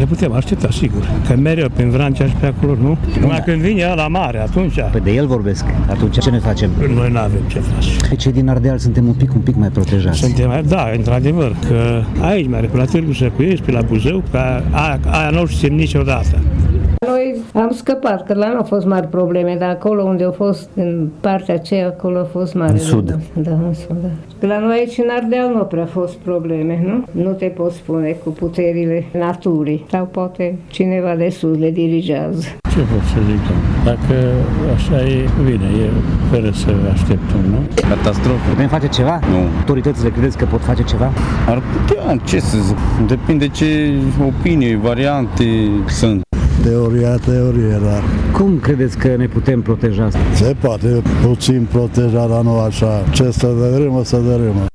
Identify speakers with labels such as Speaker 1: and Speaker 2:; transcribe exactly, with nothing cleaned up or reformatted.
Speaker 1: Ne putem aștepta, sigur. Că mereu prin Vrancea și pe acolo, nu? Numai când vine la mare, atunci...
Speaker 2: Păi de el vorbesc. Atunci ce ne facem?
Speaker 1: Noi nu avem ce face.
Speaker 2: Cei din Ardeal suntem un pic, un pic mai protejați.
Speaker 1: Suntem, da, într-adevăr, că aici mai pe la Târgu Săcuiești, pe la Buzău, că aia, aia nu știm niciodată.
Speaker 3: Noi am scăpat, că la nu au fost mari probleme, dar acolo unde au fost, în partea aceea, acolo a fost mare.
Speaker 2: În sud.
Speaker 3: Da, în sud, da. Că la noi aici în Ardeal nu prea fost probleme, nu? Nu te poți spune cu puterile naturii, sau poate cineva de sus le dirigează.
Speaker 4: Ce pot să zic, dacă așa e, bine, e fără să așteptăm, nu?
Speaker 5: Catastrofă.
Speaker 2: Putem face ceva?
Speaker 5: Nu.
Speaker 2: Autoritățile credeți că pot face ceva?
Speaker 5: Ar putea, ce să zic, depinde ce opinie, variante sunt.
Speaker 6: Teoria, teorie, dar
Speaker 2: Cum credeți că ne putem proteja?
Speaker 6: se poate puțin proteja, dar nu așa. Ce să dărâmă, să dărâmă.